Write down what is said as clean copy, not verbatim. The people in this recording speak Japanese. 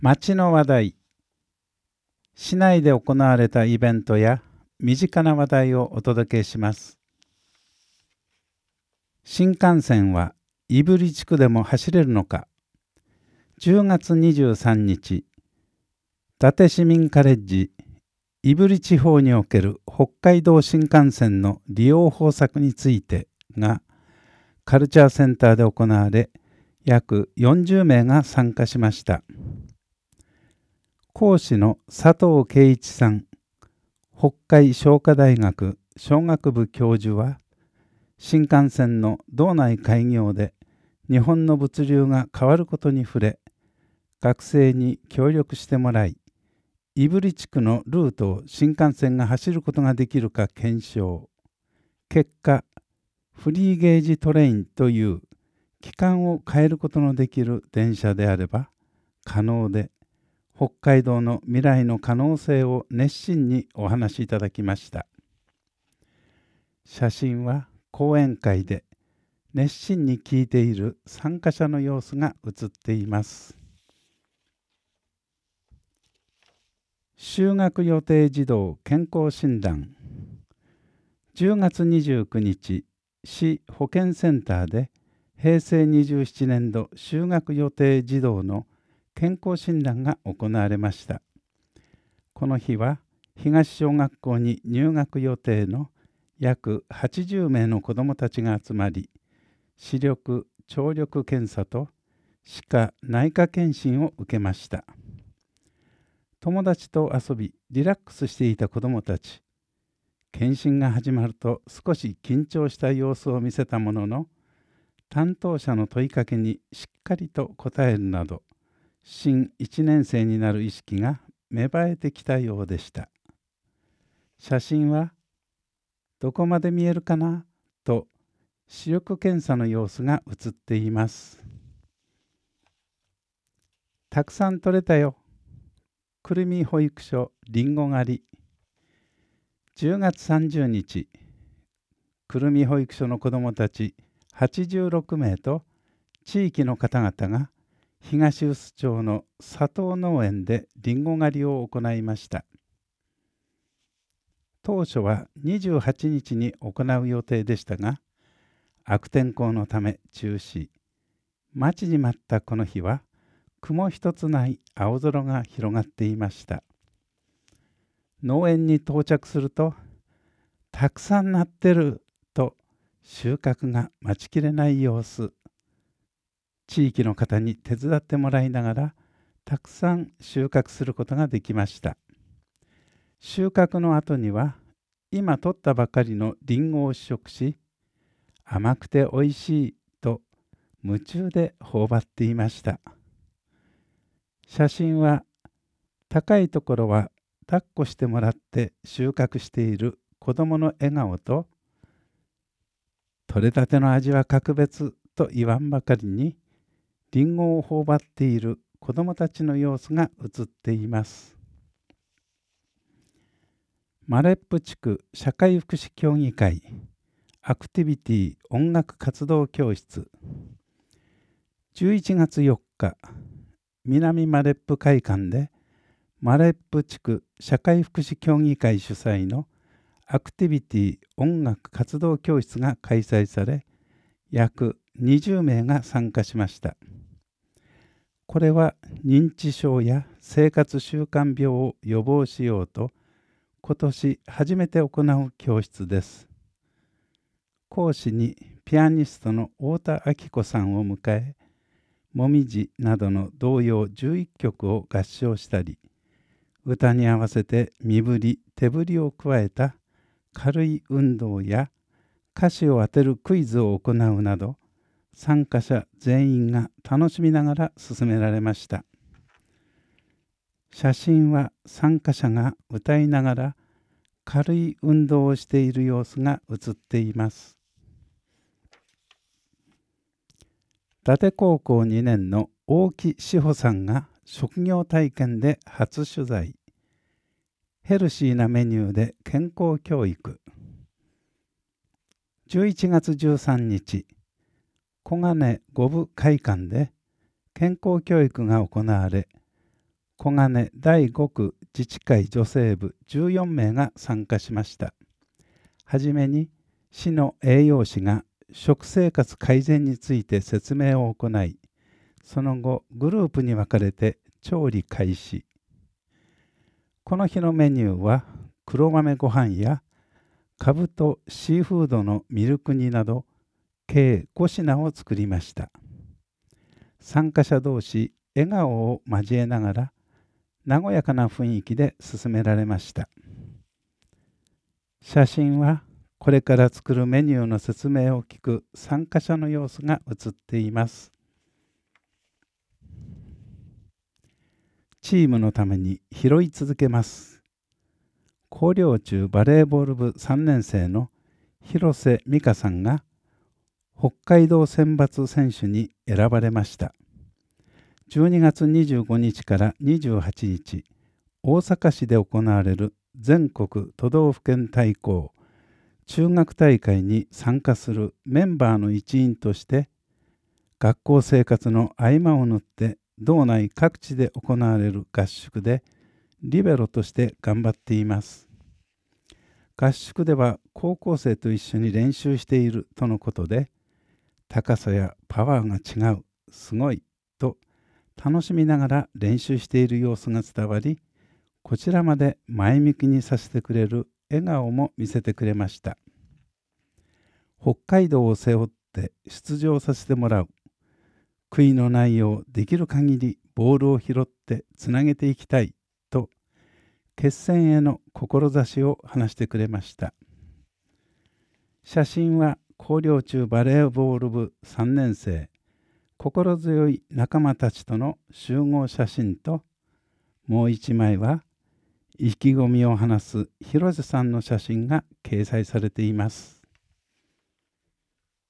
町の話題、市内で行われたイベントや身近な話題をお届けします。新幹線は胆振地区でも走れるのか。10月23日、伊達市民カレッジ胆振地方における北海道新幹線の利用方策についてがカルチャーセンターで行われ、約40名が参加しました。講師の佐藤圭一さん、北海商科大学商学部教授は、新幹線の道内開業で日本の物流が変わることに触れ、学生に協力してもらい、胆振地区のルートを新幹線が走ることができるか検証。結果、フリーゲージトレインという期間を変えることのできる電車であれば可能で、北海道の未来の可能性を熱心にお話しいただきました。写真は講演会で熱心に聞いている参加者の様子が写っています。就学予定児童健康診断。10月29日、市保健センターで平成27年度就学予定児童の健康診断が行われました。この日は東小学校に入学予定の約80名の子どもたちが集まり、視力・聴力検査と歯科・内科検診を受けました。友達と遊びリラックスしていた子どもたち。検診が始まると少し緊張した様子を見せたものの、担当者の問いかけにしっかりと答えるなど、新1年生になる意識が芽生えてきたようでした。写真はどこまで見えるかなと視力検査の様子が写っています。たくさん取れたよ。くるみ保育所りんご狩り。10月30日、くるみ保育所の子どもたち86名と地域の方々が東臼町の佐藤農園でりんご狩りを行いました。当初は28日に行う予定でしたが、悪天候のため中止。待ちに待ったこの日は、雲一つない青空が広がっていました。農園に到着すると、たくさんなってると収穫が待ちきれない様子。地域の方に手伝ってもらいながら、たくさん収穫することができました。収穫の後には、今取ったばかりのりんごを試食し、甘くておいしいと夢中で頬張っていました。写真は高いところは抱っこしてもらって収穫している子どもの笑顔と、取れたての味は格別と言わんばかりにりんごを頬張っている子どもたちの様子が写っています。マレップ地区社会福祉協議会アクティビティ音楽活動教室。11月4日、南マレップ会館でマレップ地区社会福祉協議会主催のアクティビティ音楽活動教室が開催され、約20名が参加しました。これは認知症や生活習慣病を予防しようと、今年初めて行う教室です。講師にピアニストの太田明子さんを迎え、もみじなどの童謡11曲を合唱したり、歌に合わせて身振り手振りを加えた軽い運動や歌詞を当てるクイズを行うなど、参加者全員が楽しみながら進められました。写真は参加者が歌いながら軽い運動をしている様子が写っています。伊達高校2年の大木志保さんが職業体験で初取材。ヘルシーなメニューで健康教育。11月13日、小金五部会館で健康教育が行われ、 小金第5区自治会女性部14名が参加しました。はじめに市の栄養士が食生活改善について説明を行い、その後グループに分かれて調理開始。この日のメニューは黒豆ご飯やかぶとシーフードのミルク煮など計5品を作りました。参加者同士笑顔を交えながら和やかな雰囲気で進められました。写真はこれから作るメニューの説明を聞く参加者の様子が写っています。チームのために拾い続けます。広陵中バレーボール部3年生の広瀬美香さんが北海道選抜選手に選ばれました。12月25日から28日、大阪市で行われる全国都道府県対抗中学大会に参加するメンバーの一員として、学校生活の合間を縫って道内各地で行われる合宿でリベロとして頑張っています。合宿では高校生と一緒に練習しているとのことで、高さやパワーが違う、すごいと楽しみながら練習している様子が伝わり、こちらまで前向きにさせてくれる笑顔も見せてくれました。北海道を背負って出場させてもらう。悔いのないようできる限りボールを拾ってつなげていきたいと決戦への志を話してくれました。写真は広陵中バレーボール部3年生心強い仲間たちとの集合写真と、もう一枚は意気込みを話す広瀬さんの写真が掲載されています。